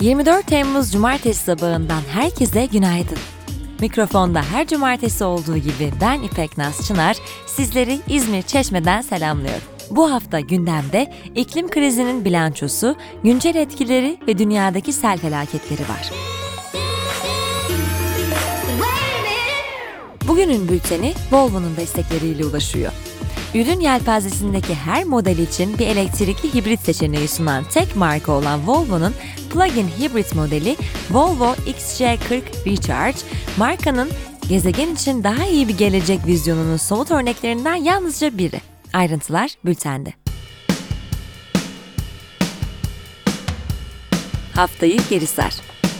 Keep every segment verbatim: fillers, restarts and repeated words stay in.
yirmi dört Temmuz Cumartesi sabahından herkese günaydın. Mikrofonda her cumartesi olduğu gibi ben İpek Naz Çınar, sizleri İzmir Çeşme'den selamlıyorum. Bu hafta gündemde iklim krizinin bilançosu, güncel etkileri ve dünyadaki sel felaketleri var. Bugünün bülteni Volvo'nun destekleriyle ulaşıyor. Ürün yelpazesindeki her model için bir elektrikli hibrit seçeneği sunan tek marka olan Volvo'nun plug-in hibrit modeli Volvo X C kırk Recharge, markanın gezegen için daha iyi bir gelecek vizyonunun somut örneklerinden yalnızca biri. Ayrıntılar bültende. Haftayı geri sar.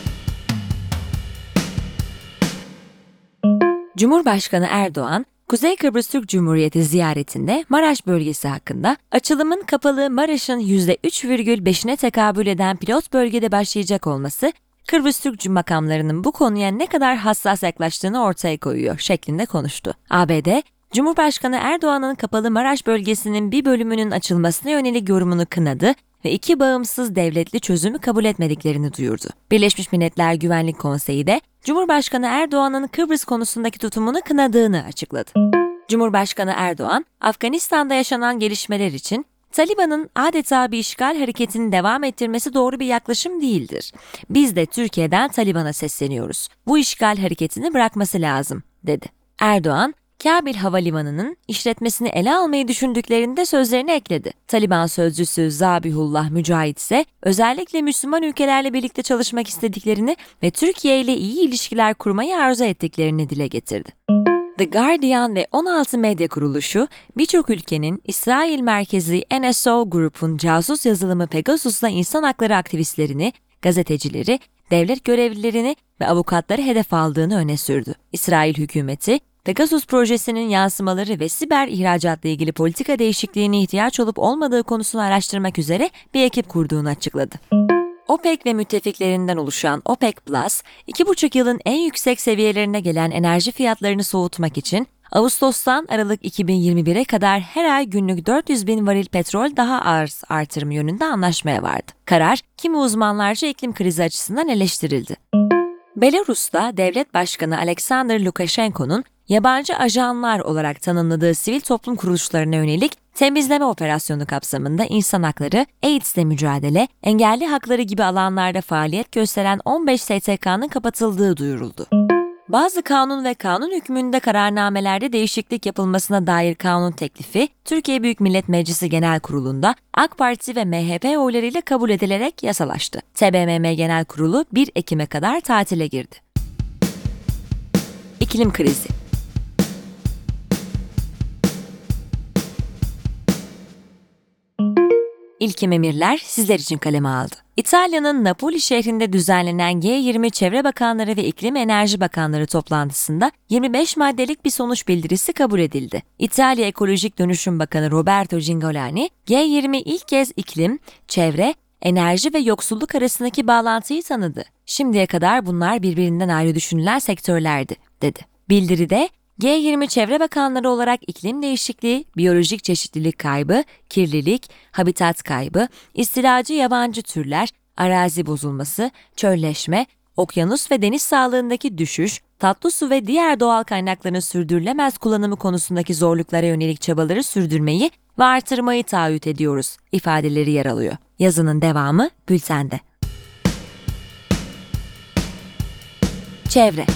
Cumhurbaşkanı Erdoğan, Kuzey Kıbrıs Türk Cumhuriyeti ziyaretinde Maraş bölgesi hakkında açılımın kapalı Maraş'ın yüzde üç virgül beşine tekabül eden pilot bölgede başlayacak olması, Kıbrıs Türk makamlarının bu konuya ne kadar hassas yaklaştığını ortaya koyuyor şeklinde konuştu. A B D, Cumhurbaşkanı Erdoğan'ın kapalı Maraş bölgesinin bir bölümünün açılmasına yönelik yorumunu kınadı ve iki bağımsız devletli çözümü kabul etmediklerini duyurdu. Birleşmiş Milletler Güvenlik Konseyi de Cumhurbaşkanı Erdoğan'ın Kıbrıs konusundaki tutumunu kınadığını açıkladı. Cumhurbaşkanı Erdoğan, Afganistan'da yaşanan gelişmeler için Taliban'ın adeta bir işgal hareketini devam ettirmesi doğru bir yaklaşım değildir. Biz de Türkiye'den Taliban'a sesleniyoruz. Bu işgal hareketini bırakması lazım, dedi. Erdoğan, Kabil Havalimanı'nın işletmesini ele almayı düşündüklerinde sözlerini ekledi. Taliban sözcüsü Zabihullah Mücahit ise özellikle Müslüman ülkelerle birlikte çalışmak istediklerini ve Türkiye ile iyi ilişkiler kurmayı arzu ettiklerini dile getirdi. The Guardian ve on altı medya kuruluşu birçok ülkenin İsrail merkezli N S O Group'un casus yazılımı Pegasus'la insan hakları aktivistlerini, gazetecileri, devlet görevlilerini ve avukatları hedef aldığını öne sürdü. İsrail hükümeti, Pegasus projesinin yansımaları ve siber ihracatla ilgili politika değişikliğine ihtiyaç olup olmadığı konusunu araştırmak üzere bir ekip kurduğunu açıkladı. OPEC ve müttefiklerinden oluşan OPEC Plus, iki buçuk yılın en yüksek seviyelerine gelen enerji fiyatlarını soğutmak için Ağustos'tan Aralık iki bin yirmi bire kadar her ay günlük dört yüz bin varil petrol daha arz artırım yönünde anlaşmaya vardı. Karar, kimi uzmanlarca iklim krizi açısından eleştirildi. Belarus'ta devlet başkanı Alexander Lukashenko'nun yabancı ajanlar olarak tanımladığı sivil toplum kuruluşlarına yönelik temizleme operasyonu kapsamında insan hakları, AIDS'le mücadele, engelli hakları gibi alanlarda faaliyet gösteren on beş S T K'nın kapatıldığı duyuruldu. Bazı kanun ve kanun hükmünde kararnamelerde değişiklik yapılmasına dair kanun teklifi, Türkiye Büyük Millet Meclisi Genel Kurulu'nda AK Parti ve M H P oylarıyla kabul edilerek yasalaştı. T B M M Genel Kurulu bir Ekim'e kadar tatile girdi. İklim krizi. İlkim emirler sizler için kaleme aldı. İtalya'nın Napoli şehrinde düzenlenen G yirmi Çevre Bakanları ve İklim Enerji Bakanları toplantısında yirmi beş maddelik bir sonuç bildirisi kabul edildi. İtalya Ekolojik Dönüşüm Bakanı Roberto Cingolani, G yirmi ilk kez iklim, çevre, enerji ve yoksulluk arasındaki bağlantıyı tanıdı. Şimdiye kadar bunlar birbirinden ayrı düşünülen sektörlerdi, dedi. Bildiride, G yirmi Çevre Bakanları olarak iklim değişikliği, biyolojik çeşitlilik kaybı, kirlilik, habitat kaybı, istilacı yabancı türler, arazi bozulması, çölleşme, okyanus ve deniz sağlığındaki düşüş, tatlı su ve diğer doğal kaynakların sürdürülemez kullanımı konusundaki zorluklara yönelik çabaları sürdürmeyi ve artırmayı taahhüt ediyoruz ifadeleri yer alıyor. Yazının devamı bültende. Çevre.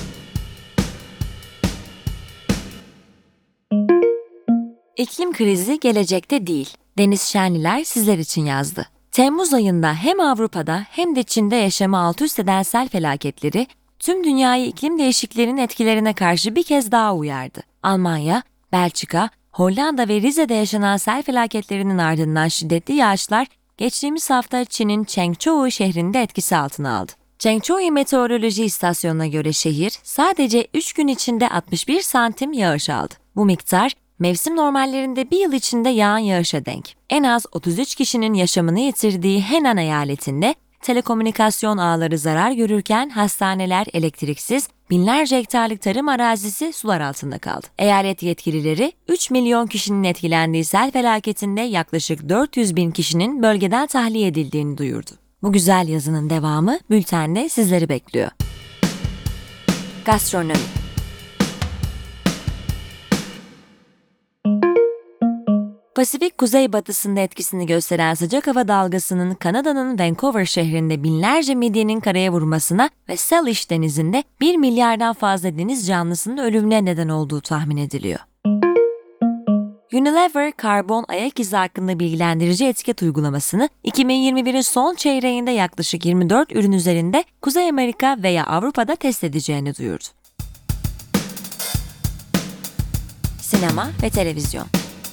İklim krizi gelecekte değil. Deniz Şenliler sizler için yazdı. Temmuz ayında hem Avrupa'da hem de Çin'de yaşamı alt üst eden sel felaketleri tüm dünyayı iklim değişikliklerinin etkilerine karşı bir kez daha uyardı. Almanya, Belçika, Hollanda ve Rize'de yaşanan sel felaketlerinin ardından şiddetli yağışlar geçtiğimiz hafta Çin'in Chengzhou şehrinde etkisi altına aldı. Chengzhou Meteoroloji İstasyonu'na göre şehir sadece üç gün içinde altmış bir santim yağış aldı. Bu miktar mevsim normallerinde bir yıl içinde yağan yağışa denk. En az otuz üç kişinin yaşamını yitirdiği Henan eyaletinde telekomünikasyon ağları zarar görürken hastaneler elektriksiz, binlerce hektarlık tarım arazisi sular altında kaldı. Eyalet yetkilileri üç milyon kişinin etkilendiği sel felaketinde yaklaşık dört yüz bin kişinin bölgeden tahliye edildiğini duyurdu. Bu güzel yazının devamı bültende sizleri bekliyor. Gastronomi. Pasifik kuzeybatısında etkisini gösteren sıcak hava dalgasının Kanada'nın Vancouver şehrinde binlerce midyenin karaya vurmasına ve Salish denizinde bir milyardan fazla deniz canlısının ölümüne neden olduğu tahmin ediliyor. Unilever, karbon ayak izi hakkında bilgilendirici etiket uygulamasını iki bin yirmi birin son çeyreğinde yaklaşık yirmi dört ürün üzerinde Kuzey Amerika veya Avrupa'da test edeceğini duyurdu. Sinema ve televizyon.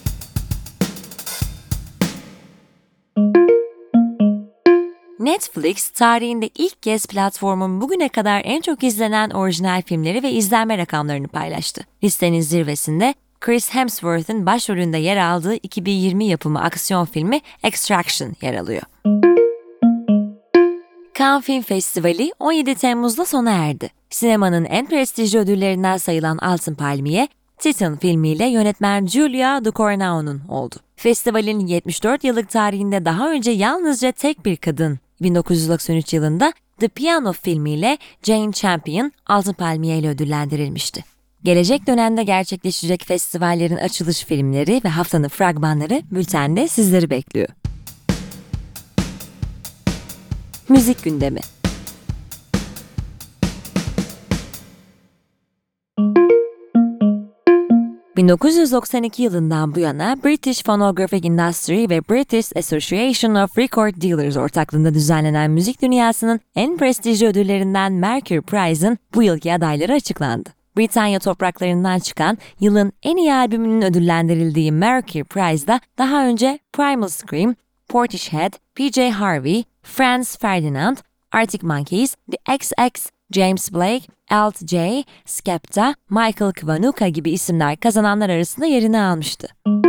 Netflix, tarihinde ilk kez platformun bugüne kadar en çok izlenen orijinal filmleri ve izlenme rakamlarını paylaştı. Listenin zirvesinde Chris Hemsworth'ın başrolünde yer aldığı iki bin yirmi yapımı aksiyon filmi Extraction yer alıyor. Cannes Film Festivali on yedi Temmuz'da sona erdi. Sinemanın en prestijli ödüllerinden sayılan Altın Palmiye, Titan filmiyle yönetmen Julia Ducournau'nun oldu. Festivalin yetmiş dört yıllık tarihinde daha önce yalnızca tek bir kadın, bin dokuz yüz doksan üç yılında The Piano filmiyle Jane Campion Altın Palmiye ile ödüllendirilmişti. Gelecek dönemde gerçekleşecek festivallerin açılış filmleri ve haftanın fragmanları bültende sizleri bekliyor. Müzik gündemi. bin dokuz yüz doksan iki yılından bu yana British Phonographic Industry ve British Association of Record Dealers ortaklığında düzenlenen müzik dünyasının en prestijli ödüllerinden Mercury Prize'ın bu yılki adayları açıklandı. Britanya topraklarından çıkan yılın en iyi albümünün ödüllendirildiği Mercury Prize'da daha önce Primal Scream, Portishead, P J Harvey, Franz Ferdinand, Arctic Monkeys, The X X, James Blake, Alt J, Skepta, Michael Kiwanuka gibi isimler kazananlar arasında yerini almıştı.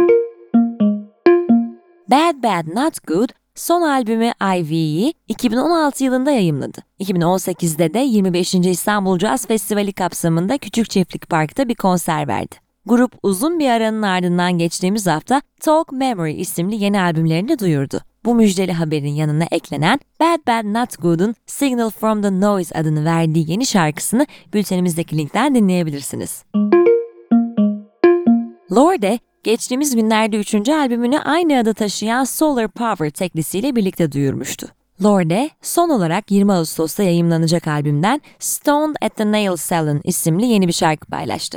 Bad Bad Not Good, son albümü I V'yi iki bin on altı yılında yayımladı. iki bin on sekizde de yirmi beşinci İstanbul Jazz Festivali kapsamında Küçükçiftlik Park'ta bir konser verdi. Grup uzun bir aranın ardından geçtiğimiz hafta Talk Memory isimli yeni albümlerini duyurdu. Bu müjdeli haberin yanına eklenen Bad Bad Not Good'un Signal from the Noise adını verdiği yeni şarkısını bültenimizdeki linkten dinleyebilirsiniz. Lorde, geçtiğimiz günlerde üçüncü albümünü aynı adı taşıyan Solar Power teklisiyle birlikte duyurmuştu. Lorde, son olarak yirmi Ağustos'ta yayımlanacak albümden Stoned at the Nail Salon isimli yeni bir şarkı paylaştı.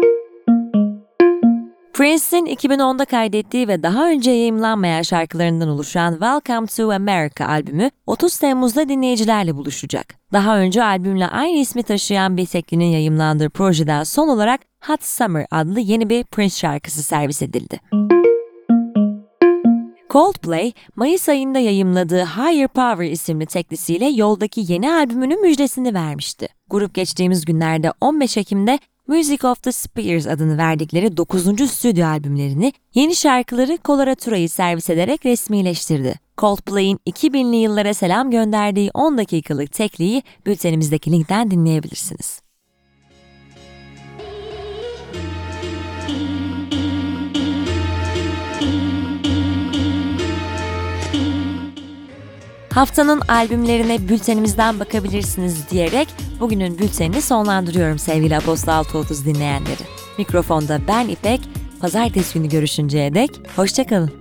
Prince'in iki bin onda kaydettiği ve daha önce yayımlanmayan şarkılarından oluşan Welcome to America albümü otuz Temmuz'da dinleyicilerle buluşacak. Daha önce albümle aynı ismi taşıyan bir teklinin yayımlandığı projeden son olarak Hot Summer adlı yeni bir Prince şarkısı servis edildi. Coldplay, Mayıs ayında yayımladığı Higher Power isimli teklisiyle yoldaki yeni albümünün müjdesini vermişti. Grup geçtiğimiz günlerde on beş Ekim'de Music of the Spheres adını verdikleri dokuzuncu stüdyo albümlerini, yeni şarkıları Coloratura'yı servis ederek resmileştirdi. Coldplay'in iki binli yıllara selam gönderdiği on dakikalık tekliği bültenimizdeki linkten dinleyebilirsiniz. Haftanın albümlerine bültenimizden bakabilirsiniz diyerek bugünün bültenini sonlandırıyorum sevgili Apostol altı otuz dinleyenleri. Mikrofonda ben İpek, pazartesi günü görüşünceye dek hoşça kalın.